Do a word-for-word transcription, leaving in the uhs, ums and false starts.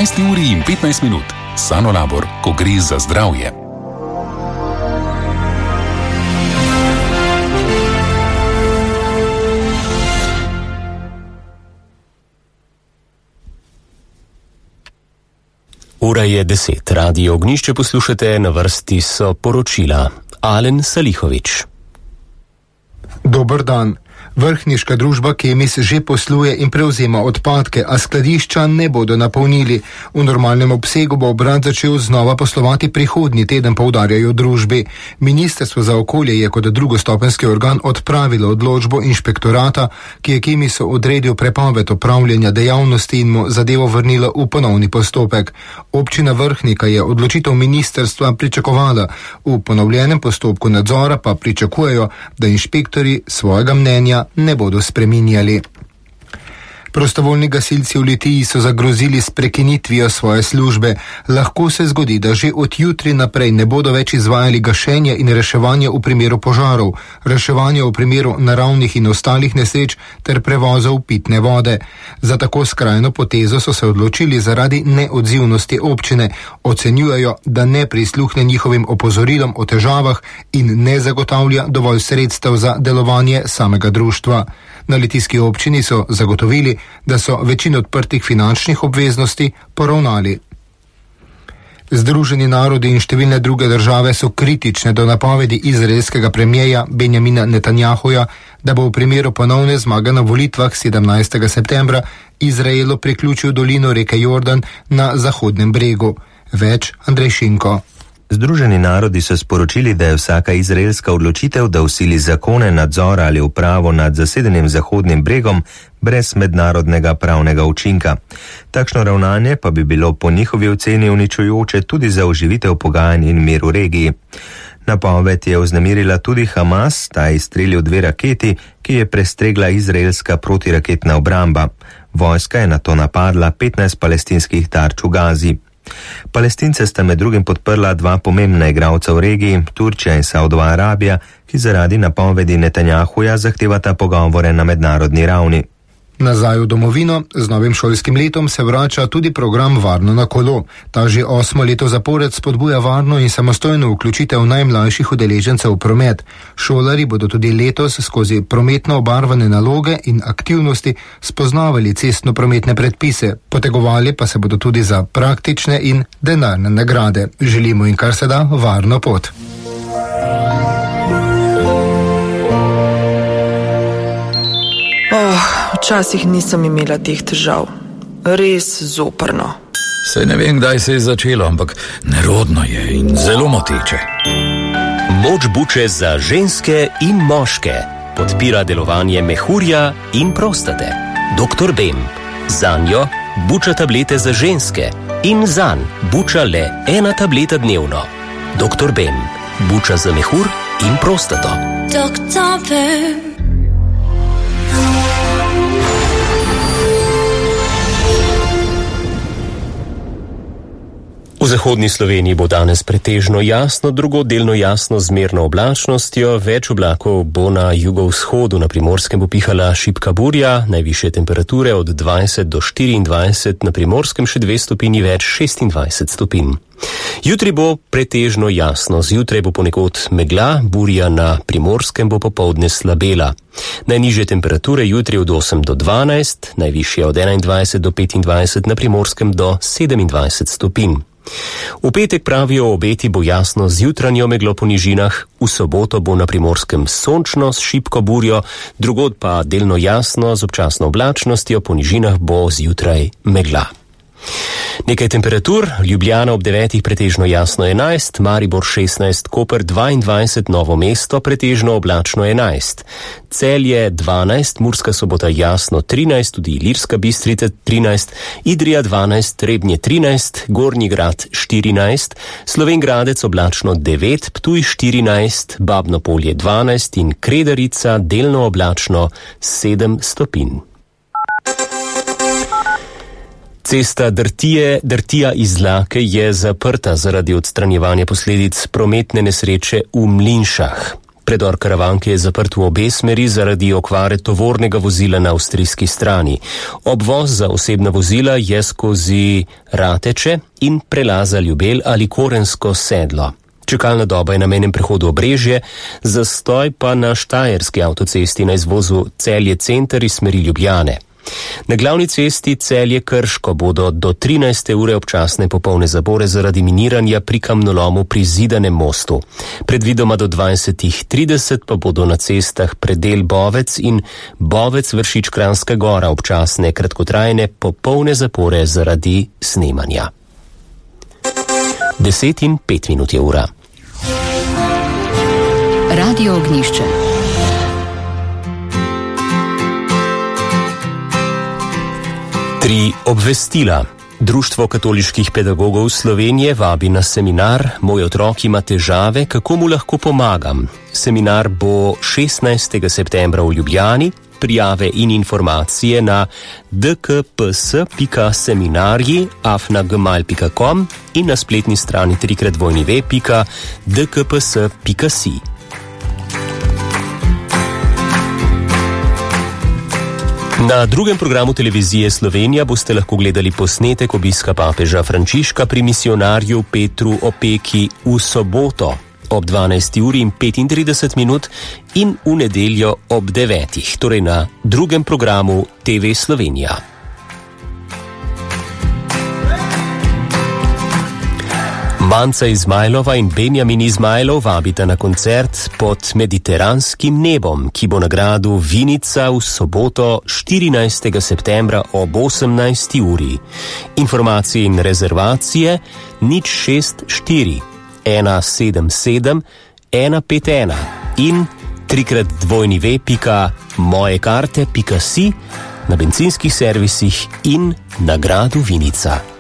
šestnajsti uri in petnajst minut. Sanolabor, ko gre za zdravje. Ura je deset, Radio Ognjišče poslušate, na vrsti so poročila. Alen Salihovič. Dober dan. Vrhniška družba Kemis že posluje in prevzema odpadke, a skladišča ne bodo napolnili. V normalnem obsegu bo obrat začel znova poslovati prihodnji teden, poudarjajo družbi. Ministrstvo za okolje je kot drugostopenjski organ odpravilo odločbo inšpektorata, ki je Kemisu odredil prepoved opravljanja dejavnosti in mu zadevo vrnilo v ponovni postopek. Občina Vrhnika je odločitev ministrstva pričakovala. V ponovljenem postopku nadzora pa pričakujejo, da inšpektori svojega mnenja ne bodo spreminjali. Prostovoljni gasilci v Litiji so zagrozili s prekinitvijo svoje službe. Lahko se zgodi, da že od jutri naprej ne bodo več izvajali gašenja in reševanja v primeru požarov, reševanja v primeru naravnih in ostalih nesreč ter prevozov pitne vode. Za tako skrajno potezo so se odločili zaradi neodzivnosti občine. Ocenjujejo, da ne prisluhne njihovim opozorilom o težavah in ne zagotavlja dovolj sredstev za delovanje samega društva. Na litijski občini so zagotovili, da so večino odprtih finančnih obveznosti poravnali. Združeni narodi in številne druge države so kritične do napovedi izraelskega premijeja Benjamina Netanjahuja, da bo v primeru ponovne zmage na volitvah sedemnajstega septembra Izraelu priključil dolino reke Jordan na Zahodnem bregu. Več Andrej Šinko. Združeni narodi so sporočili, da je vsaka izraelska odločitev, da vsili zakone, nadzor ali upravo nad zasedenim Zahodnim bregom, brez mednarodnega pravnega učinka. Takšno ravnanje pa bi bilo po njihovi oceni uničujoče tudi za oživitev pogajanj in mir v regiji. Napoved je vznemirila tudi Hamas, ta je izstrelil dve raketi, ki je prestregla izraelska protiraketna obramba. Vojska je nato napadla petnajst palestinskih tarč v Gazi. Palestince sta med drugim podprla dva pomembna igralca v regiji, Turčija in Saudova Arabija, ki zaradi napovedi Netanjahuja zahtevata pogovore na mednarodni ravni. Nazaj v domovino, z novim šolskim letom se vrača tudi program Varno na kolo. Ta že osmo leto zapored spodbuja varno in samostojno vključitev najmlajših udeležencev v promet. Šolari bodo tudi letos skozi prometno obarvane naloge in aktivnosti spoznavali cestno-prometne predpise, potegovali pa se bodo tudi za praktične in denarne nagrade. Želimo jim kar se da varno pot. Oh, včasih nisem imela teh težav. Res zoprno. Saj ne vem, kdaj se je začelo, ampak nerodno je in zelo moteče. Moč buče za ženske in moške. Podpira delovanje mehurja in prostate. doktor Bem. Zanjo buča tablete za ženske in zanj buča le ena tableta dnevno. doktor Bem. Buča za mehur in prostato. doktor Bem. V zahodni Sloveniji bo danes pretežno jasno, drugod delno jasno z zmerno oblačnostjo, več oblakov bo na jugovzhodu, na Primorskem bo pihala šibka burja, najvišje temperature od dvajset do štiriindvajset, na Primorskem še dve stopinji več, šestindvajset stopinj. Jutri bo pretežno jasno, zjutraj bo ponekod megla, burja na Primorskem bo popoldne slabela. Najnižje temperature jutri od osem do dvanajst, najvišje od enaindvajset do petindvajset, na Primorskem do sedemindvajset stopinj. V petek pravijo obeti bo jasno z jutranjo meglo po nižinah, v soboto bo na Primorskem sončno s šibko burjo, drugod pa delno jasno z občasno oblačnostjo, po nižinah bo zjutraj megla. Nekaj temperatur, Ljubljana ob devetih pretežno jasno enajst, Maribor šestnajst, Koper dvaindvajset, Novo mesto pretežno oblačno enajst, Celje dvanajst, Murska Sobota jasno trinajst, tudi Ilirska Bistrica trinajst, Idrija dvanajst, Trebnje trinajst, Gornji Grad štirinajst, Slovenj Gradec oblačno devet, Ptuj štirinajst, Babno Polje dvanajst in Kredarica delno oblačno sedem stopinj. Cesta Drtije, Drtija iz Lake je zaprta zaradi odstranjevanja posledic prometne nesreče v Mlinšah. Predor Karavanke je zaprt v obe smeri zaradi okvare tovornega vozila na avstrijski strani. Obvoz za osebna vozila je skozi Rateče in prelaza Ljubelj ali Korensko sedlo. Čakalna doba je na mejnem prehodu Obrežje, zastoj pa na Štajerski avtocesti na izvozu Celje center iz smeri Ljubljane. Na glavni cesti Celje-Krško bodo do trinajste ure občasne popolne zapore zaradi miniranja pri kamnolomu pri Zidanem mostu. Predvidoma do dvajset trideset pa bodo na cestah predel Bovec in Bovec-Vršič-Kranjska Gora občasne kratkotrajne popolne zapore zaradi snemanja. Deset in pet minut je ura. Radio Ognjišče. Tri obvestila. Društvo katoliških pedagogov Slovenije vabi na seminar Moj otrok ima težave, kako mu lahko pomagam. Seminar bo šestnajstega septembra v Ljubljani. Prijave in informacije na d k p s pika seminarji afna gmail pika com in na spletni strani trikrat dvojni ve pika d k p s pika si. Na drugem programu televizije Slovenija boste lahko gledali posnetek obiska papeža Frančiška pri misionarju Petru Opeki v soboto ob dvanajsti uri in petintrideset minut in v nedeljo ob devetih, torej na drugem programu T V Slovenija. Manca Izmajlova in Benjamin Izmajlov vabita na koncert Pod mediteranskim nebom, ki bo na gradu Vinica v soboto štirinajstega septembra ob osemnajsti uri. Informacije in rezervacije nič šest štiri ena sedem sedem ena pet ena in trikrat dvojni ve pika mojekarte pika si na bencinskih servisih in na gradu Vinica.